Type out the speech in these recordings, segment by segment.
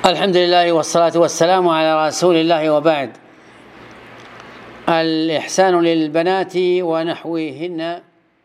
الحمد لله والصلاة والسلام على رسول الله، وبعد. الإحسان للبنات ونحوهن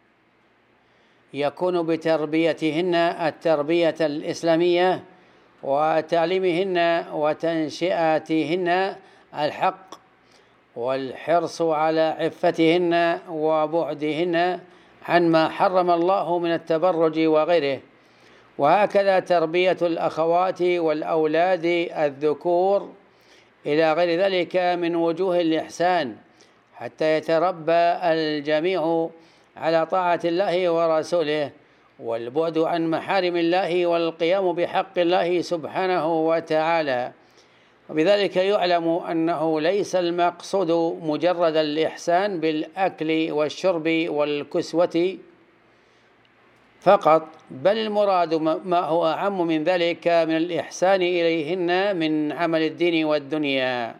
يكون بتربيتهن التربية الإسلامية وتعليمهن وتنشئتهن الحق والحرص على عفتهن وبعدهن عن ما حرم الله من التبرج وغيره، وهكذا تربية الأخوات والأولاد الذكور إلى غير ذلك من وجوه الإحسان، حتى يتربى الجميع على طاعة الله ورسوله والبعد عن محارم الله والقيام بحق الله سبحانه وتعالى. وبذلك يعلم أنه ليس المقصود مجرد الإحسان بالأكل والشرب والكسوة فقط، بل المراد ما هو أعم من ذلك من الإحسان إليهن من عمل الدين والدنيا.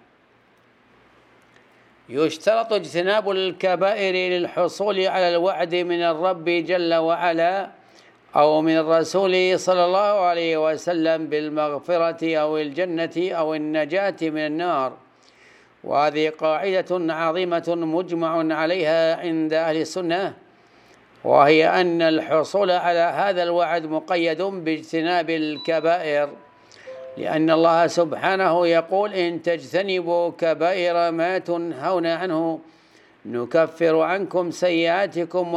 يشترط اجتناب الكبائر للحصول على الوعد من الرب جل وعلا أو من الرسول صلى الله عليه وسلم بالمغفرة أو الجنة أو النجاة من النار، وهذه قاعدة عظيمة مجمع عليها عند أهل السنة، وهي أن الحصول على هذا الوعد مقيد باجتناب الكبائر، لأن الله سبحانه يقول: إن تجتنبوا كبائر ما تنهون عنه نكفر عنكم سيئاتكم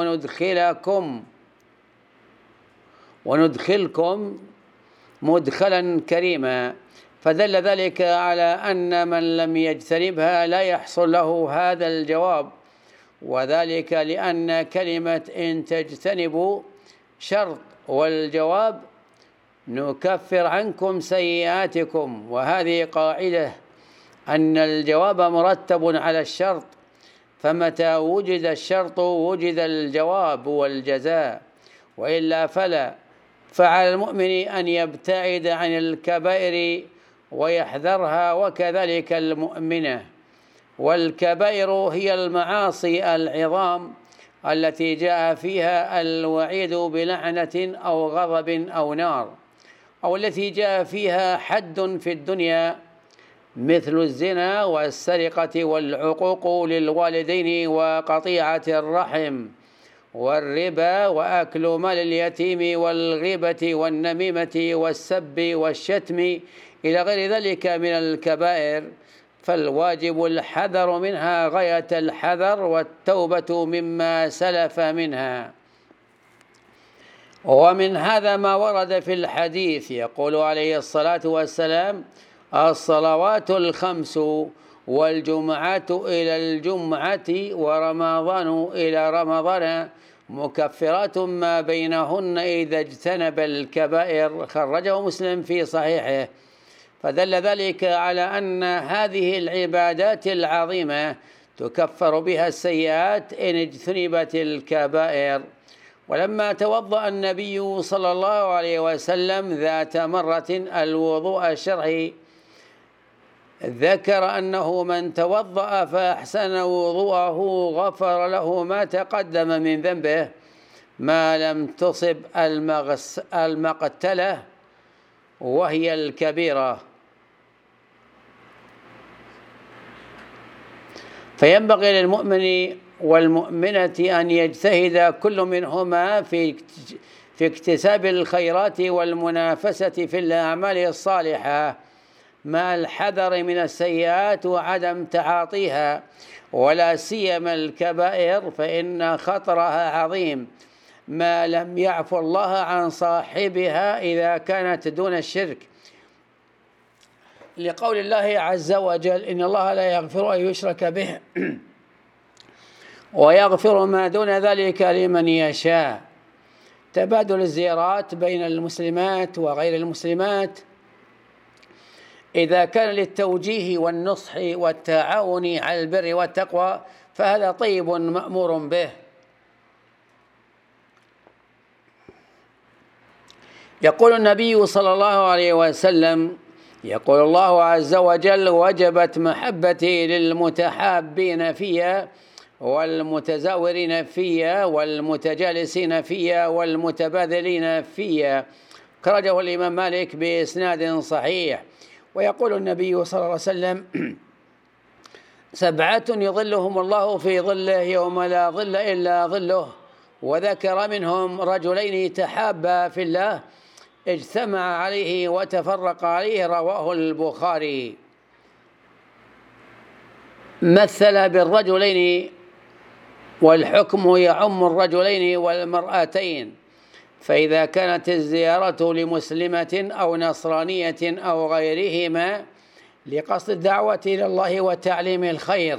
وندخلكم مدخلا كريما. فدل ذلك على أن من لم يجتنبها لا يحصل له هذا الجواب، وذلك لأن كلمة إن تجتنبوا شرط، والجواب نكفر عنكم سيئاتكم، وهذه قاعدة أن الجواب مرتب على الشرط، فمتى وجد الشرط وجد الجواب والجزاء، وإلا فلا. فعلى المؤمن أن يبتعد عن الكبائر ويحذرها، وكذلك المؤمنة. والكبائر هي المعاصي العظام التي جاء فيها الوعيد بلعنة أو غضب أو نار، أو التي جاء فيها حد في الدنيا مثل الزنا والسرقة والعقوق للوالدين وقطيعة الرحم والربا وأكل مال اليتيم والغيبة والنميمة والسب والشتم إلى غير ذلك من الكبائر، فالواجب الحذر منها غاية الحذر والتوبة مما سلف منها. ومن هذا ما ورد في الحديث، يقول عليه الصلاة والسلام: الصلوات الخمس والجمعة إلى الجمعة ورمضان إلى رمضان مكفرات ما بينهن إذا اجتنب الكبائر، خرجه مسلم في صحيحه. فدل ذلك على أن هذه العبادات العظيمة تكفر بها السيئات إن اجتنبت الكبائر. ولما توضأ النبي صلى الله عليه وسلم ذات مرة الوضوء الشرعي، ذكر أنه من توضأ فأحسن وضوءه غفر له ما تقدم من ذنبه ما لم تصب المقتلة وهي الكبيرة. فينبغي للمؤمن والمؤمنة أن يجتهد كل منهما في اكتساب الخيرات والمنافسة في الأعمال الصالحة مع الحذر من السيئات وعدم تعاطيها، ولا سيما الكبائر، فإن خطرها عظيم ما لم يعفو الله عن صاحبها إذا كانت دون الشرك، لقول الله عز وجل: إن الله لا يغفر أن يشرك به ويغفر ما دون ذلك لمن يشاء. تبادل الزيارات بين المسلمات وغير المسلمات إذا كان للتوجيه والنصح والتعاون على البر والتقوى فهذا طيب مأمور به. يقول النبي صلى الله عليه وسلم: يقول الله عز وجل: وجبت محبتي للمتحابين فيها والمتزاورين فيها والمتجالسين فيها والمتبادلين فيها. خرجه الإمام مالك بإسناد صحيح. ويقول النبي صلى الله عليه وسلم: 7 يظلهم الله في ظله يوم لا ظل إلا ظله، وذكر منهم رجلين تحابا في الله اجتمع عليه وتفرق عليه، رواه البخاري. مثل بالرجلين والحكم يعم الرجلين والمرأتين، فإذا كانت الزيارة لمسلمة أو نصرانية أو غيرهما لقصد الدعوة إلى الله وتعليم الخير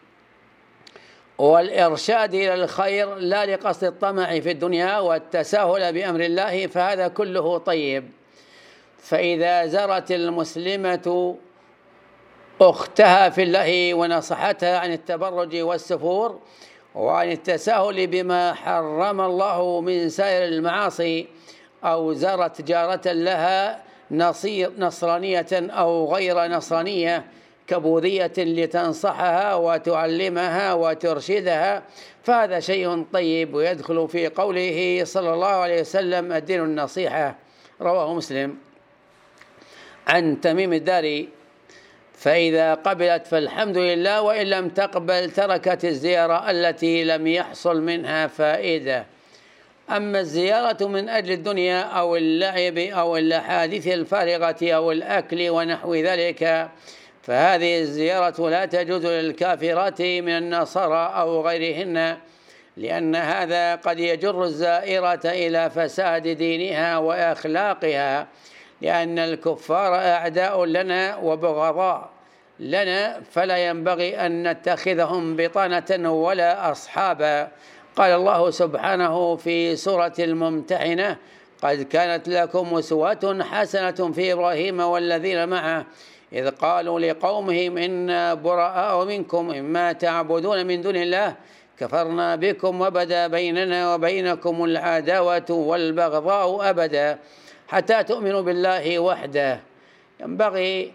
والإرشاد إلى الخير لا لقصد الطمع في الدنيا والتساهل بأمر الله، فهذا كله طيب. فإذا زارت المسلمة أختها في الله ونصحتها عن التبرج والسفور وعن التساهل بما حرم الله من سائر المعاصي، أو زارت جارة لها نصرانية أو غير نصرانية كبوذية لتنصحها وتعلمها وترشدها، فهذا شيء طيب ويدخل في قوله صلى الله عليه وسلم: الدين النصيحة، رواه مسلم. عن تميم الداري: فإذا قبلت فالحمد لله، وإن لم تقبل تركت الزيارة التي لم يحصل منها فائدة. أما الزيارة من أجل الدنيا أو اللعب أو الأحاديث الفارغة أو الأكل ونحو ذلك، فهذه الزيارة لا تجوز للكافرات من النصارى أو غيرهن، لأن هذا قد يجر الزائرة إلى فساد دينها وأخلاقها، لأن الكفار أعداء لنا وبغضاء لنا، فلا ينبغي أن نتخذهم بطانة ولا أصحابا. قال الله سبحانه في سورة الممتحنة: قد كانت لكم أسوة حسنة في إبراهيم والذين معه إذ قالوا لقومهم إنا براء منكم مما تعبدون من دون الله كفرنا بكم وبدا بيننا وبينكم العداوة والبغضاء أبدا حتى تؤمنوا بالله وحده. ينبغي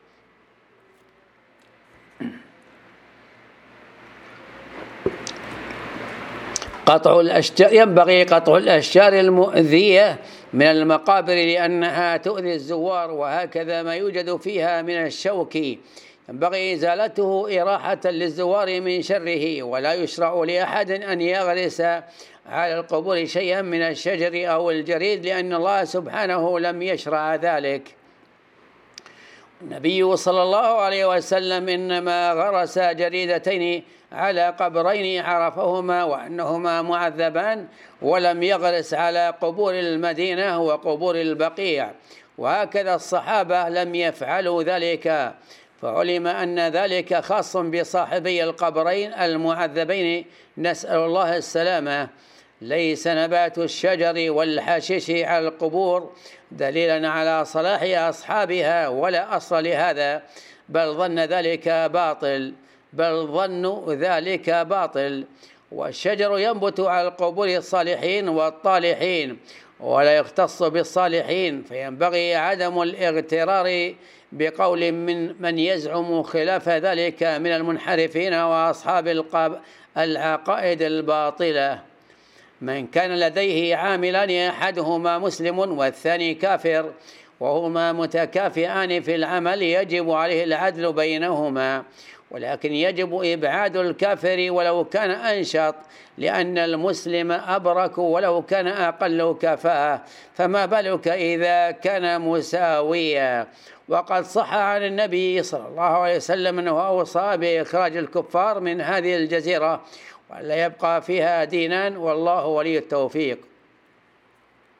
قطع الأشجار المؤذية من المقابر لأنها تؤذي الزوار، وهكذا ما يوجد فيها من الشوك ينبغي إزالته إراحة للزوار من شره، ولا يشرع لأحد أن يغرس على القبور شيئا من الشجر أو الجريد، لأن الله سبحانه لم يشرع ذلك. النبي صلى الله عليه وسلم إنما غرس جريدتين على قبرين عرفهما وأنهما معذبان، ولم يغرس على قبور المدينة وقبور البقيع، وهكذا الصحابة لم يفعلوا ذلك، فعلم أن ذلك خاص بصاحبي القبرين المعذبين، نسأل الله السلامة. ليس نبات الشجر والحشيش على القبور دليلا على صلاح أصحابها ولا أصل لهذا، بل ظن ذلك باطل. والشجر ينبت على القبور الصالحين والطالحين ولا يختص بالصالحين، فينبغي عدم الاغترار بقول من يزعم خلاف ذلك من المنحرفين وأصحاب العقائد الباطلة. من كان لديه عاملان أحدهما مسلم والثاني كافر وهما متكافئان في العمل يجب عليه العدل بينهما، ولكن يجب إبعاد الكافر ولو كان أنشط، لأن المسلم أبرك ولو كان أقل كفاءة، فما بالك إذا كان مساويا. وقد صح عن النبي صلى الله عليه وسلم أنه أوصى بإخراج الكفار من هذه الجزيرة ولا يبقى فيها دينان، والله ولي التوفيق.